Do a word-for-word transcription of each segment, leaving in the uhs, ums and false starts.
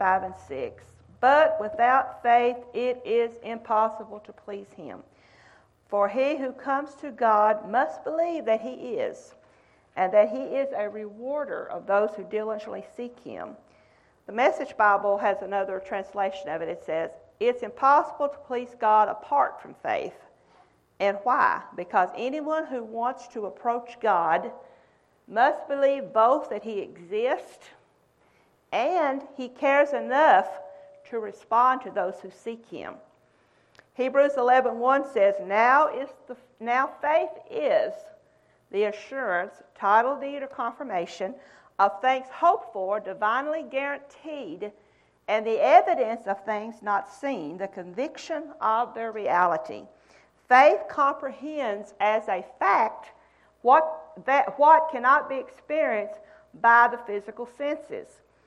five and six. But without faith it is impossible to please him. For he who comes to God must believe that he is, and that he is a rewarder of those who diligently seek him. The Message Bible has another translation of it. It says, it's impossible to please God apart from faith. And why? Because anyone who wants to approach God must believe both that he exists and he cares enough to respond to those who seek him. Hebrews eleven one says, now is the now faith is the assurance, title deed, or confirmation of things hoped for, divinely guaranteed, and the evidence of things not seen, the conviction of their reality. Faith comprehends as a fact what that what cannot be experienced by the physical senses.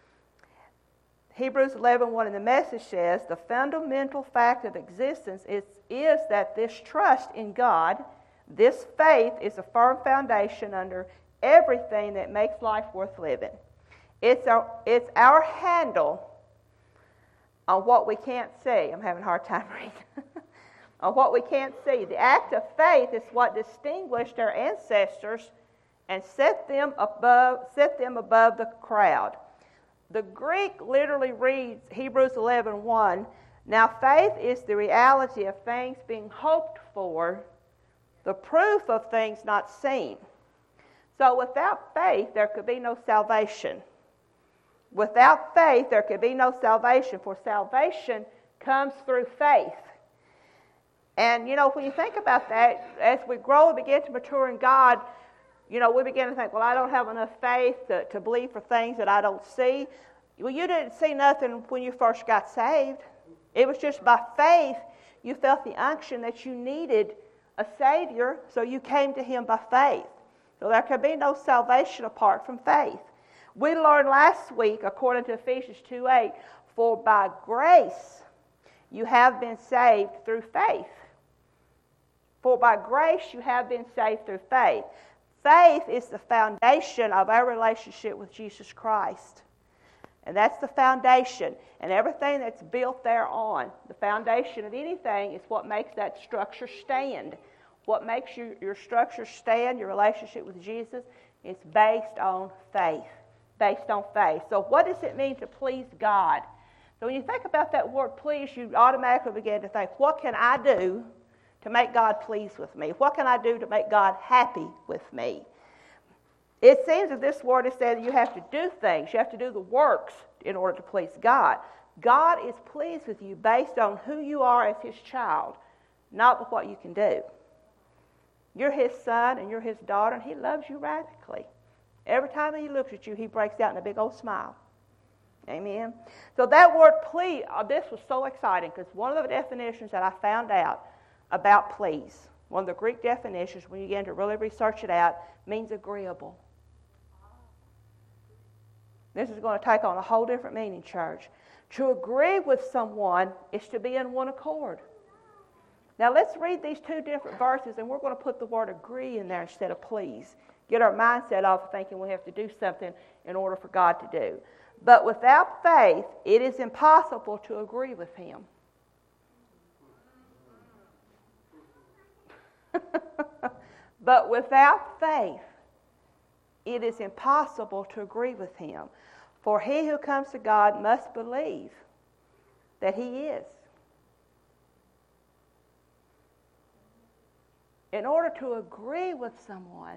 Hebrews eleven one in the Message says, the fundamental fact of existence is, is that this trust in God, this faith, is a firm foundation under everything that makes life worth living. It's our, it's our handle on what we can't see. I'm having a hard time reading. On what we can't see. The act of faith is what distinguished our ancestors and set them above, set them above the crowd. The Greek literally reads Hebrews eleven one, now faith is the reality of things being hoped for, the proof of things not seen. So without faith, there could be no salvation. Without faith, there could be no salvation, for salvation comes through faith. And, you know, when you think about that, as we grow and begin to mature in God, you know, we begin to think, well, I don't have enough faith to, to believe for things that I don't see. Well, you didn't see nothing when you first got saved. It was just by faith you felt the unction that you needed a Savior, so you came to him by faith. So there can be no salvation apart from faith. We learned last week, according to Ephesians two eight, for by grace you have been saved through faith. For by grace you have been saved through faith. Faith is the foundation of our relationship with Jesus Christ. And that's the foundation. And everything that's built thereon, the foundation of anything, is what makes that structure stand. What makes you, your structure stand, your relationship with Jesus, is based on faith. Based on faith. So what does it mean to please God? So when you think about that word please, you automatically begin to think, what can I do to make God pleased with me? What can I do to make God happy with me? It seems that this word is saying that you have to do things. You have to do the works in order to please God. God is pleased with you based on who you are as his child, not with what you can do. You're his son and you're his daughter, and he loves you radically. Every time he looks at you, he breaks out in a big old smile. Amen? So that word please, uh, this was so exciting, because one of the definitions that I found out about please, one of the Greek definitions, when you begin to really research it out, means agreeable. This is going to take on a whole different meaning, church. To agree with someone is to be in one accord. Now let's read these two different verses, and we're going to put the word agree in there instead of please. Get our mindset off of thinking we have to do something in order for God to do. But without faith, it is impossible to agree with him. But without faith, it is impossible to agree with him. For he who comes to God must believe that he is. In order to agree with someone,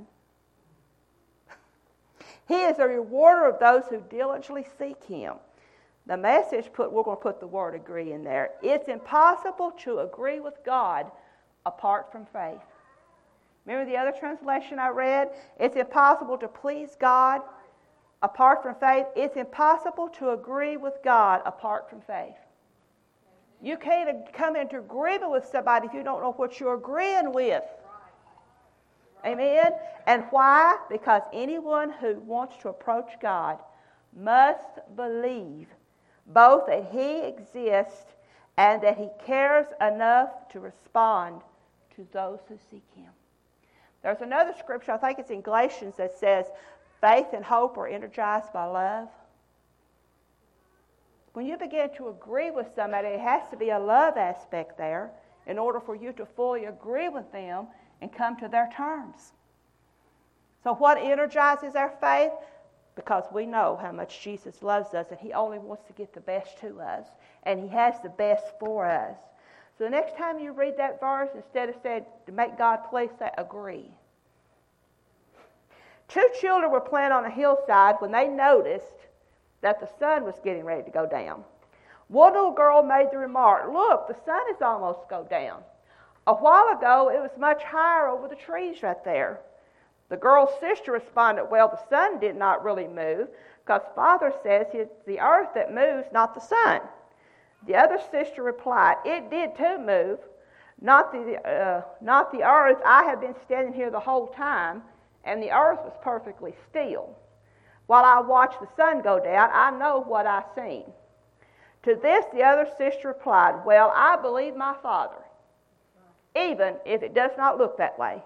he is a rewarder of those who diligently seek him. The Message, put, we're going to put the word agree in there. It's impossible to agree with God apart from faith. Remember the other translation I read? It's impossible to please God apart from faith. It's impossible to agree with God apart from faith. You can't come into agreement with somebody if you don't know what you're agreeing with. Amen? And why? Because anyone who wants to approach God must believe both that he exists and that he cares enough to respond to those who seek him. There's another scripture, I think it's in Galatians, that says faith and hope are energized by love. When you begin to agree with somebody, it has to be a love aspect there in order for you to fully agree with them and come to their terms. So what energizes our faith? Because we know how much Jesus loves us and he only wants to get the best to us. And he has the best for us. So the next time you read that verse, instead of saying, to make God please, say, agree. Two children were playing on a hillside when they noticed that the sun was getting ready to go down. One little girl made the remark, look, the sun is almost go down. A while ago, it was much higher over the trees right there. The girl's sister responded, well, the sun did not really move because Father says it's the earth that moves, not the sun. The other sister replied, it did too move, not the, uh, not the earth. I have been standing here the whole time, and the earth was perfectly still. While I watched the sun go down, I know what I seen. To this, the other sister replied, well, I believe my Father, even if it does not look that way.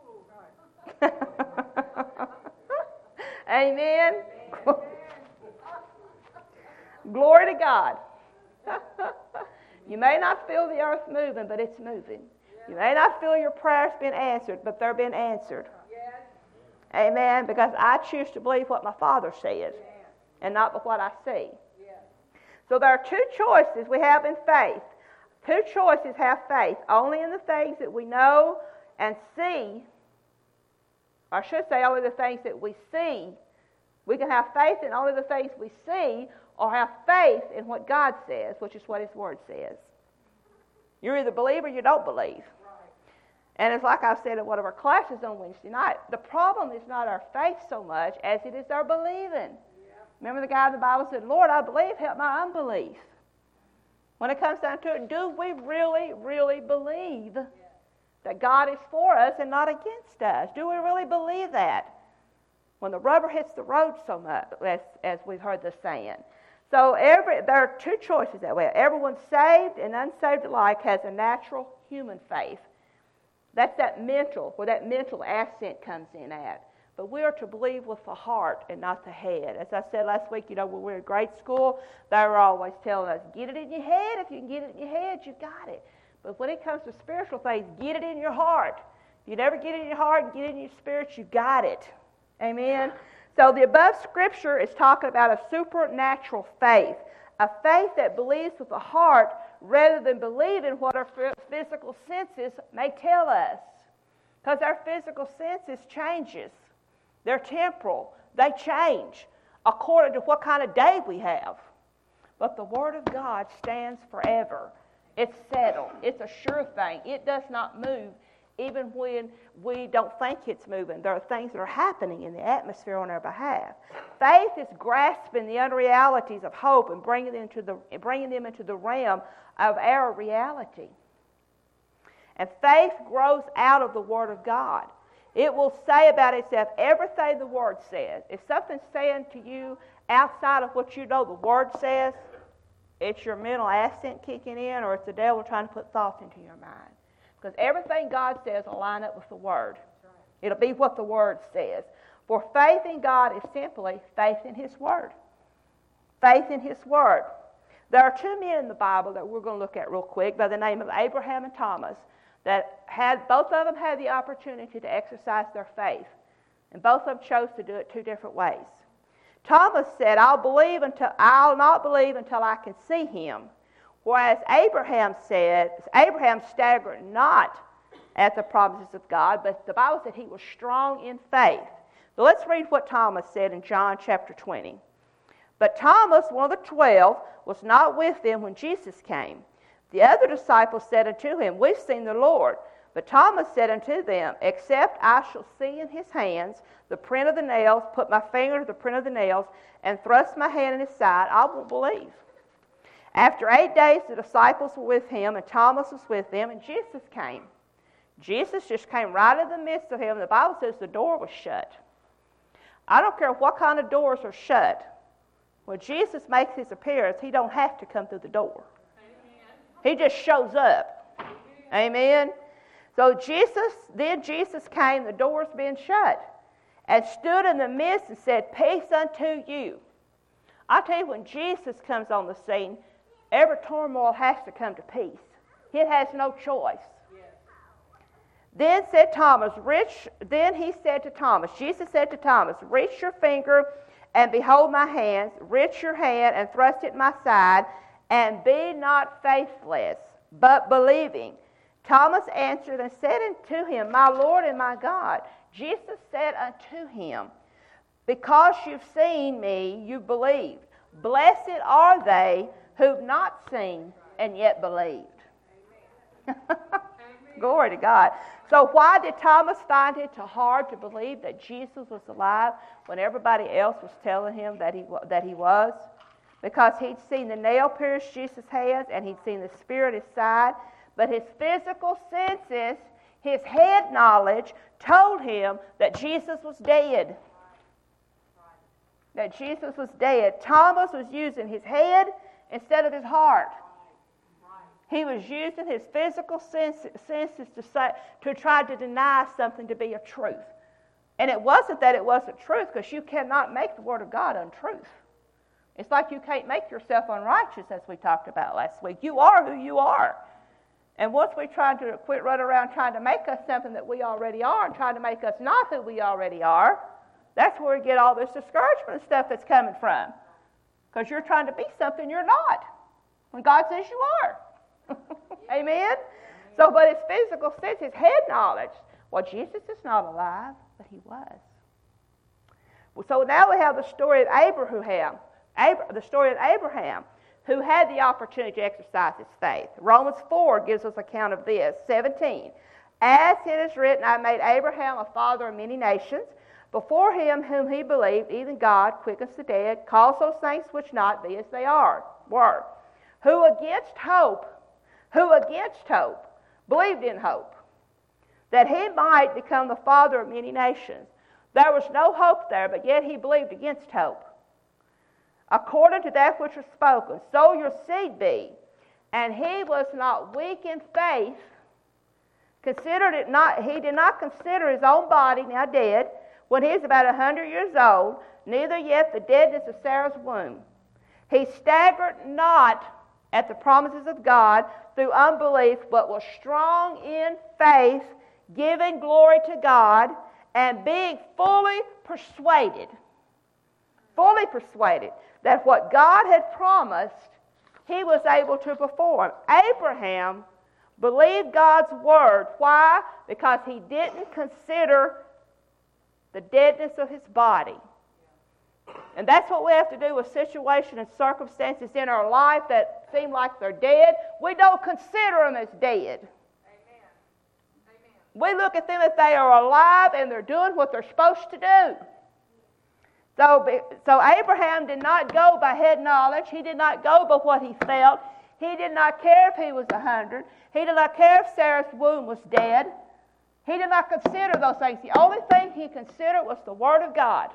Amen. Glory to God. You may not feel the earth moving, but it's moving. You may not feel your prayers being answered, but they're being answered. Amen. Because I choose to believe what my Father says and not what I see. So there are two choices we have in faith. Two choices have faith. Only in the things that we know and see. Or I should say only the things that we see. We can have faith in only the things we see, or have faith in what God says, which is what his word says. You either believe or you don't believe. Right. And it's like I said in one of our classes on Wednesday night, the problem is not our faith so much as it is our believing. Yeah. Remember the guy in the Bible said, Lord, I believe, help my unbelief. When it comes down to it, do we really, really believe yeah. that God is for us and not against us? Do we really believe that? When the rubber hits the road so much, as, as we've heard the saying. So every there are two choices that way. Everyone saved and unsaved alike has a natural human faith. That's that mental, where that mental accent comes in at. But we are to believe with the heart and not the head. As I said last week, you know, when we were in grade school, they were always telling us, get it in your head. If you can get it in your head, you got it. But when it comes to spiritual things, get it in your heart. If you never get it in your heart and get it in your spirit, you got it. Amen? So the above scripture is talking about a supernatural faith, a faith that believes with the heart rather than believing what our physical senses may tell us. Because our physical senses changes. They're temporal. They change according to what kind of day we have. But the Word of God stands forever. It's settled. It's a sure thing. It does not move. Even when we don't think it's moving, there are things that are happening in the atmosphere on our behalf. Faith is grasping the unrealities of hope and bringing them into the bringing them into the realm of our reality. And faith grows out of the Word of God. It will say about itself everything the Word says. If something's saying to you outside of what you know the Word says, it's your mental accent kicking in, or it's the devil trying to put thoughts into your mind. Because everything God says will line up with the Word. It'll be what the Word says. For faith in God is simply faith in His Word. Faith in His Word. There are two men in the Bible that we're going to look at real quick by the name of Abraham and Thomas that had, both of them had the opportunity to exercise their faith. And both of them chose to do it two different ways. Thomas said, I'll believe until I'll not believe until I can see Him. Whereas Abraham said, Abraham staggered not at the promises of God, but the Bible said he was strong in faith. But let's read what Thomas said in John chapter twenty. But Thomas, one of the twelve, was not with them when Jesus came. The other disciples said unto him, We've seen the Lord. But Thomas said unto them, Except I shall see in his hands the print of the nails, put my finger to the print of the nails, and thrust my hand in his side, I will believe. After eight days, the disciples were with him, and Thomas was with them, and Jesus came. Jesus just came right in the midst of him. The Bible says the door was shut. I don't care what kind of doors are shut. When Jesus makes his appearance, he don't have to come through the door. Amen. He just shows up. Amen. Amen. So Jesus, then Jesus came, the doors being shut, and stood in the midst and said, Peace unto you. I tell you, when Jesus comes on the scene, every turmoil has to come to peace. It has no choice. Yes. Then said Thomas, reach, then he said to Thomas, Jesus said to Thomas, reach your finger and behold my hands, reach your hand and thrust it in my side, and be not faithless, but believing. Thomas answered and said unto him, my Lord and my God. Jesus said unto him, because you've seen me, you believed. Blessed are they who've not seen and yet believed. Glory to God. So why did Thomas find it too hard to believe that Jesus was alive when everybody else was telling him that he, that he was? Because he'd seen the nail pierce Jesus' hands and he'd seen the spear at his side, but his physical senses, his head knowledge, told him that Jesus was dead. That Jesus was dead. Thomas was using his head instead of his heart. He was using his physical senses to, say, to try to deny something to be a truth. And it wasn't that it wasn't truth, because you cannot make the Word of God untruth. It's like you can't make yourself unrighteous, as we talked about last week. You are who you are. And once we try to quit running around trying to make us something that we already are and trying to make us not who we already are, that's where we get all this discouragement and stuff that's coming from. Because you're trying to be something you're not, when God says you are. Amen? So, but his physical sense, his head knowledge, well, Jesus is not alive, but he was. So now we have the story of Abraham, Abra- the story of Abraham, who had the opportunity to exercise his faith. Romans four gives us account of this, seventeen. As it is written, I made Abraham a father of many nations. Before him whom he believed, even God quickens the dead, calls those things which not be as they are, were. Who against hope, who against hope, believed in hope, that he might become the father of many nations. There was no hope there, but yet he believed against hope. According to that which was spoken, so your seed be. And he was not weak in faith, considered it not, he did not consider his own body now dead, when he was about a hundred years old, neither yet the deadness of Sarah's womb. He staggered not at the promises of God through unbelief, but was strong in faith, giving glory to God, and being fully persuaded, fully persuaded that what God had promised, he was able to perform. Abraham believed God's word. Why? Because he didn't consider the deadness of his body. And that's what we have to do with situations and circumstances in our life that seem like they're dead. We don't consider them as dead. Amen. Amen. We look at them as they are alive and they're doing what they're supposed to do. So, so Abraham did not go by head knowledge. He did not go by what he felt. He did not care if he was a hundred. He did not care if Sarah's womb was dead. He did not consider those things. The only thing he considered was the Word of God.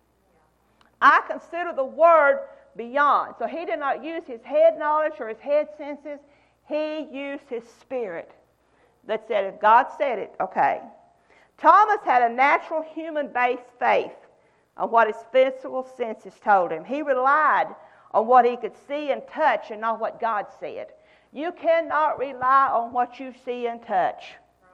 I consider the Word beyond. So he did not use his head knowledge or his head senses. He used his spirit that said, if God said it, okay. Thomas had a natural human-based faith on what his physical senses told him. He relied on what he could see and touch and not what God said. You cannot rely on what you see and touch.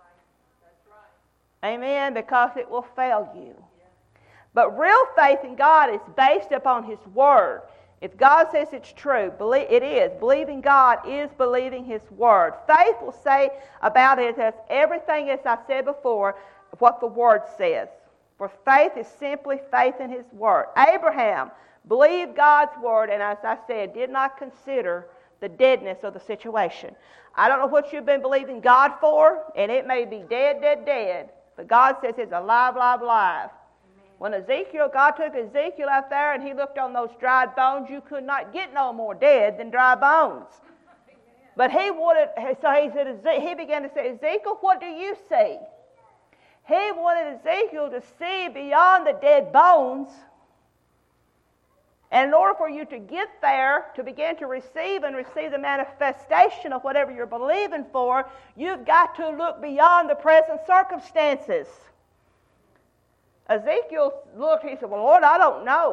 Amen, because it will fail you. But real faith in God is based upon His Word. If God says it's true, believe, it is. Believing God is believing His Word. Faith will say about it as everything, as I said before, what the Word says. For faith is simply faith in His Word. Abraham believed God's Word, and as I said, did not consider the deadness of the situation. I don't know what you've been believing God for, and it may be dead, dead, dead. But God says it's alive, alive, alive. Amen. When Ezekiel, God took Ezekiel out there and he looked on those dried bones, you could not get no more dead than dry bones. Amen. But he wanted, so he said, he began to say, Ezekiel, what do you see? He wanted Ezekiel to see beyond the dead bones. And in order for you to get there, to begin to receive and receive the manifestation of whatever you're believing for, you've got to look beyond the present circumstances. Ezekiel looked, he said, well, Lord, I don't know.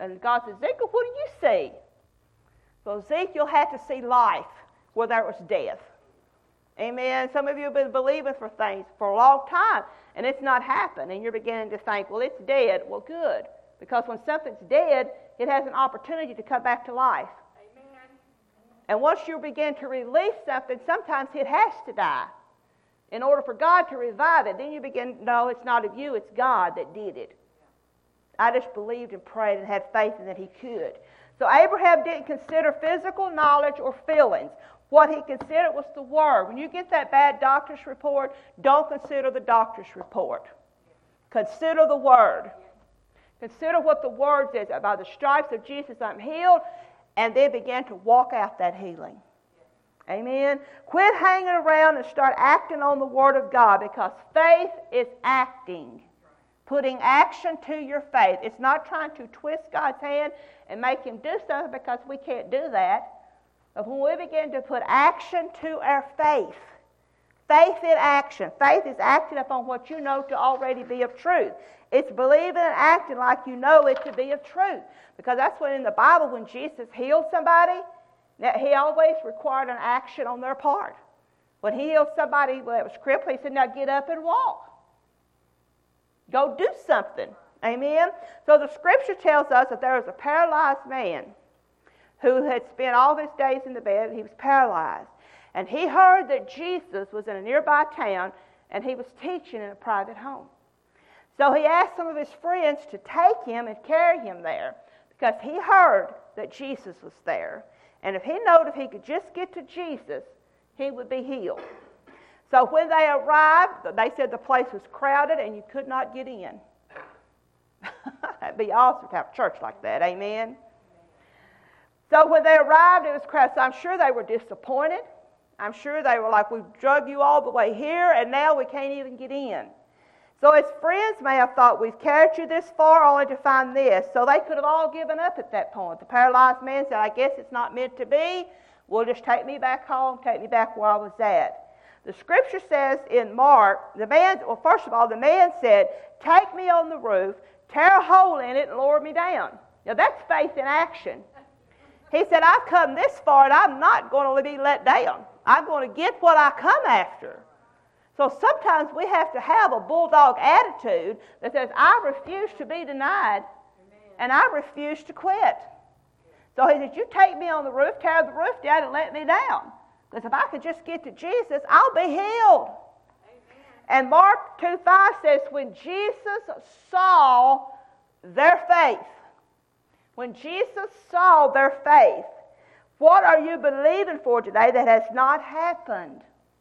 And God said, Ezekiel, what do you see? So Ezekiel had to see life where there was death. Amen. Some of you have been believing for things for a long time, and it's not happened. And you're beginning to think, well, it's dead. Well, good. Because when something's dead, it has an opportunity to come back to life. Amen. And once you begin to release something, sometimes it has to die. In order for God to revive it, then you begin, no, it's not of you, it's God that did it. I just believed and prayed and had faith in that he could. So Abraham didn't consider physical knowledge or feelings. What he considered was the Word. When you get that bad doctor's report, don't consider the doctor's report. Consider the Word. Consider what the Word says. By the stripes of Jesus I'm healed, and then begin to walk out that healing. Amen. Quit hanging around and start acting on the Word of God, because faith is acting. Putting action to your faith. It's not trying to twist God's hand and make him do something, because we can't do that. But when we begin to put action to our faith, faith in action. Faith is acting upon what you know to already be of truth. It's believing and acting like you know it to be of truth. Because that's when in the Bible, when Jesus healed somebody, that he always required an action on their part. When he healed somebody that was crippled, he said, now get up and walk. Go do something. Amen? So the Scripture tells us that there was a paralyzed man who had spent all his days in the bed, and he was paralyzed. And he heard that Jesus was in a nearby town, and he was teaching in a private home. So he asked some of his friends to take him and carry him there, because he heard that Jesus was there. And if he knew if he could just get to Jesus, he would be healed. So when they arrived, they said the place was crowded and you could not get in. That'd be awesome to have a church like that, amen? So when they arrived, it was crowded. So I'm sure they were disappointed. I'm sure they were like, we've drug you all the way here, and now we can't even get in. So his friends may have thought, we've carried you this far only to find this. So they could have all given up at that point. The paralyzed man said, I guess it's not meant to be. Well, just take me back home, take me back where I was at. The Scripture says in Mark, the man, well, first of all, the man said, take me on the roof, tear a hole in it, and lower me down. Now, that's faith in action. He said, I've come this far, and I'm not going to be let down. I'm going to get what I come after. So sometimes we have to have a bulldog attitude that says, I refuse to be denied, and I refuse to quit. So he said, you take me on the roof, tear the roof down, and let me down. Because if I could just get to Jesus, I'll be healed. Amen. And Mark two five says, when Jesus saw their faith, when Jesus saw their faith, what are you believing for today that has not happened?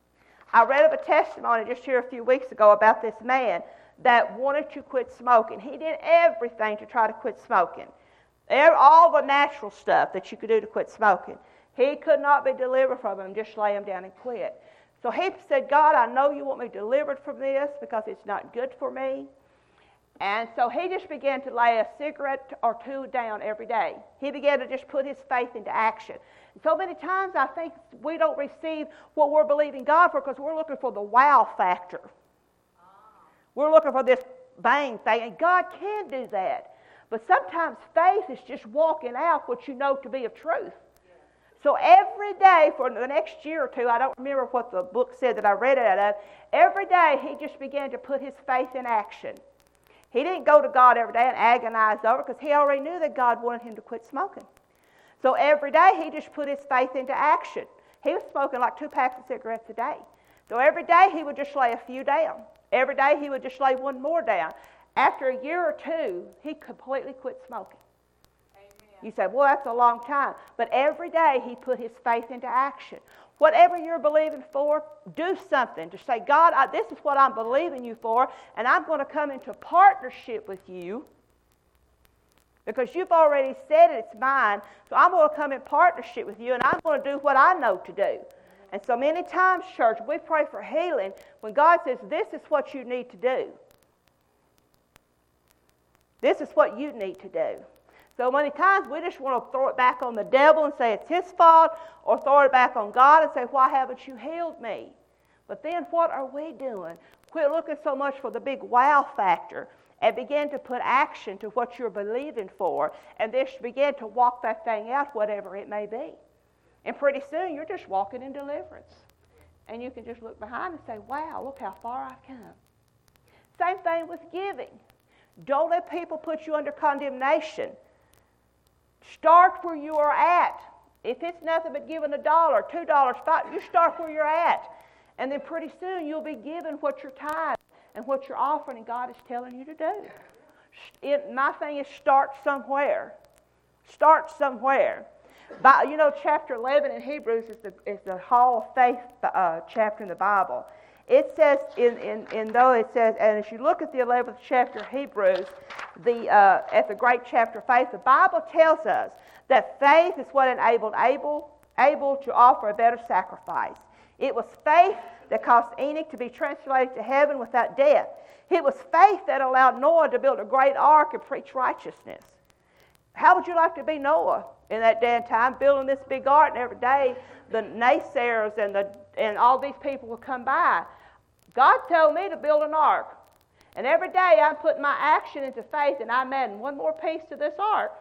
I read of a testimony just here a few weeks ago about this man that wanted to quit smoking. He did everything to try to quit smoking. All the natural stuff that you could do to quit smoking. He could not be delivered from him. Just lay him down and quit. So he said, God, I know you want me delivered from this because it's not good for me. And so he just began to lay a cigarette or two down every day. He began to just put his faith into action. And so many times I think we don't receive what we're believing God for because we're looking for the wow factor. We're looking for this bang thing, and God can do that. But sometimes faith is just walking out what you know to be of truth. So every day for the next year or two, I don't remember what the book said that I read it out of, every day he just began to put his faith in action. He didn't go to God every day and agonize over it because he already knew that God wanted him to quit smoking. So every day he just put his faith into action. He was smoking like two packs of cigarettes a day. So every day he would just lay a few down. Every day he would just lay one more down. After a year or two, he completely quit smoking. You say, well, that's a long time. But every day he put his faith into action. Whatever you're believing for, do something to say, God, I, this is what I'm believing you for, and I'm going to come into partnership with you because you've already said it's mine, so I'm going to come in partnership with you, and I'm going to do what I know to do. And so many times, church, we pray for healing when God says, this is what you need to do. This is what you need to do. So many times we just want to throw it back on the devil and say it's his fault, or throw it back on God and say, why haven't you healed me? But then what are we doing? Quit looking so much for the big wow factor and begin to put action to what you're believing for, and just begin to walk that thing out, whatever it may be. And pretty soon, you're just walking in deliverance. And you can just look behind and say, wow, look how far I've come. Same thing with giving. Don't let people put you under condemnation. Start where you are at. If it's nothing but giving a dollar, two dollars, five, you start where you're at. And then pretty soon you'll be given what you're tithe and what you're offering and God is telling you to do. It, my thing is start somewhere. Start somewhere. By, you know, chapter eleven in Hebrews is the, is the Hall of Faith uh, chapter in the Bible. It says, in, in, in though it says, and as you look at the eleventh chapter of Hebrews, the, uh, at the great chapter of faith, the Bible tells us that faith is what enabled Abel, Abel to offer a better sacrifice. It was faith that caused Enoch to be translated to heaven without death. It was faith that allowed Noah to build a great ark and preach righteousness. How would you like to be Noah in that day and time, building this big ark, and every day the naysayers and, the, and all these people will come by? God told me to build an ark. And every day I'm putting my action into faith, and I'm adding one more piece to this ark.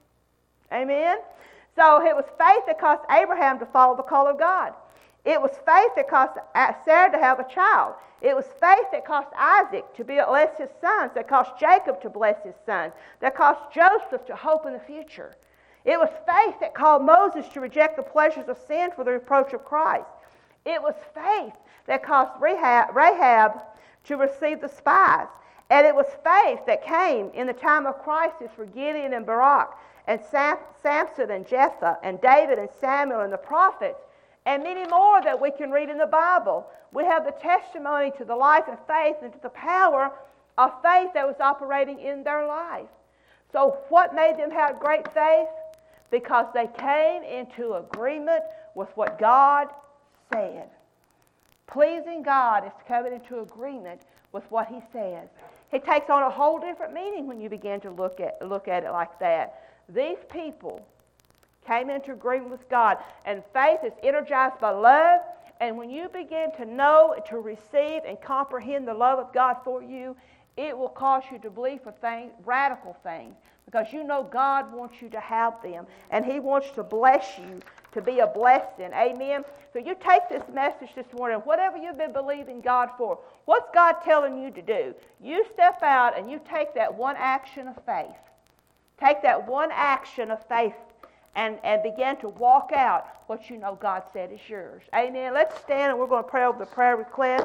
Amen? So it was faith that caused Abraham to follow the call of God. It was faith that caused Sarah to have a child. It was faith that caused Isaac to bless his sons, that caused Jacob to bless his sons, that caused Joseph to hope in the future. It was faith that called Moses to reject the pleasures of sin for the reproach of Christ. It was faith that caused Rahab, Rahab to receive the spies. And it was faith that came in the time of crisis for Gideon and Barak, and Sam, Samson and Jephthah, and David and Samuel and the prophets, and many more that we can read in the Bible. We have the testimony to the life and faith and to the power of faith that was operating in their life. So what made them have great faith? Because they came into agreement with what God said. Pleasing God is coming into agreement with what He says. It takes on a whole different meaning when you begin to look at, look at it like that. These people came into agreement with God, and faith is energized by love. And when you begin to know, to receive, and comprehend the love of God for you, it will cause you to believe for things, radical things, because you know God wants you to have them, and He wants to bless you to be a blessing. Amen? So you take this message this morning, whatever you've been believing God for, what's God telling you to do? You step out and you take that one action of faith. Take that one action of faith and, and begin to walk out what you know God said is yours. Amen? Let's stand and we're going to pray over the prayer request.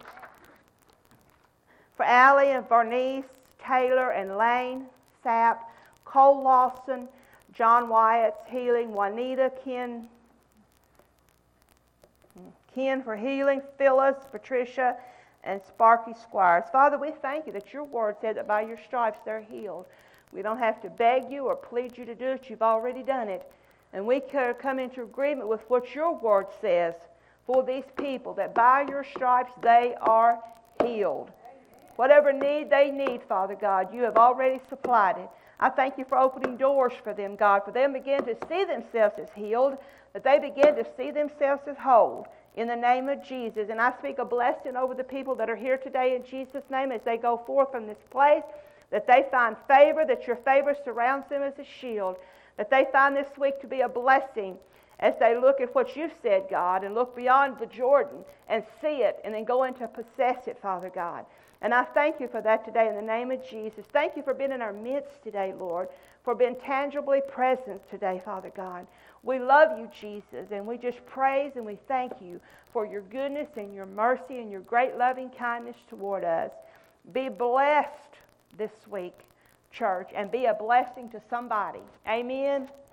For Allie and Bernice, Taylor and Lane Sapp, Cole Lawson, John Wyatt's healing, Juanita, Ken, Ken for healing, Phyllis, Patricia, and Sparky Squires. Father, we thank you that your word said that by your stripes they're healed. We don't have to beg you or plead you to do it. You've already done it. And we come into agreement with what your word says for these people, that by your stripes they are healed. Whatever need they need, Father God, you have already supplied it. I thank you for opening doors for them, God, for them begin to see themselves as healed, that they begin to see themselves as whole in the name of Jesus. And I speak a blessing over the people that are here today in Jesus' name as they go forth from this place, that they find favor, that your favor surrounds them as a shield, that they find this week to be a blessing as they look at what you've said, God, and look beyond the Jordan and see it and then go in to possess it, Father God. And I thank you for that today in the name of Jesus. Thank you for being in our midst today, Lord, for being tangibly present today, Father God. We love you, Jesus, and we just praise and we thank you for your goodness and your mercy and your great loving kindness toward us. Be blessed this week, church, and be a blessing to somebody. Amen.